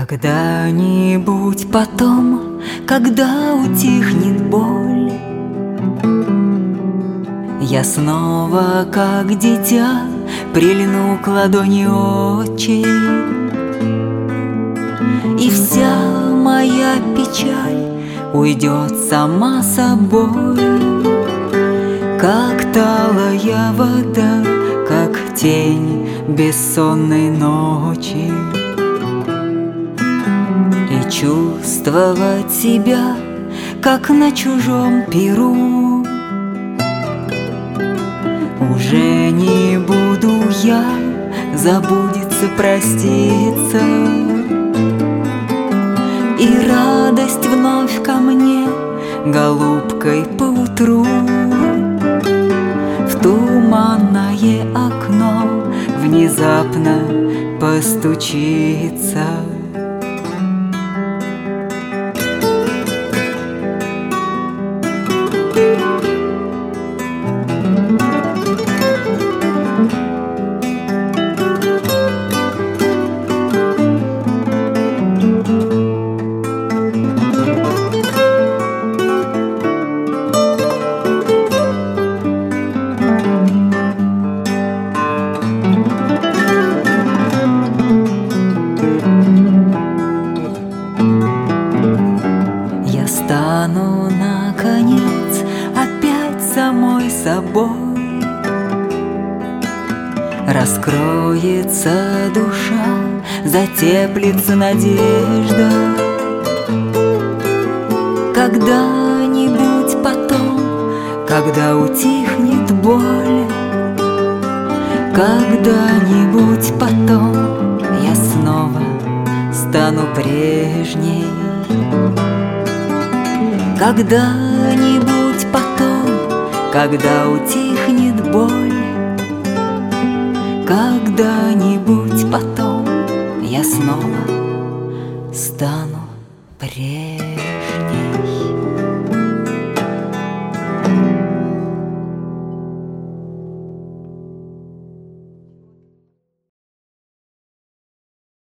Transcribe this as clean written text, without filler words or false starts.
Когда-нибудь потом, когда утихнет боль, я снова, как дитя, прильну к ладони отчей, и вся моя печаль уйдет сама собой, как талая вода, как тень бессонной ночи. И чувствовать себя, как на чужом пиру, уже не буду я, забудется, проститься, и радость вновь ко мне голубкой поутру в туманное окно внезапно постучится. Стану, наконец, опять самой собой. Раскроется душа, затеплится надежда. Когда-нибудь потом, когда утихнет боль, когда-нибудь потом я снова стану прежней. Когда-нибудь потом, когда утихнет боль, когда-нибудь потом я снова стану прежней.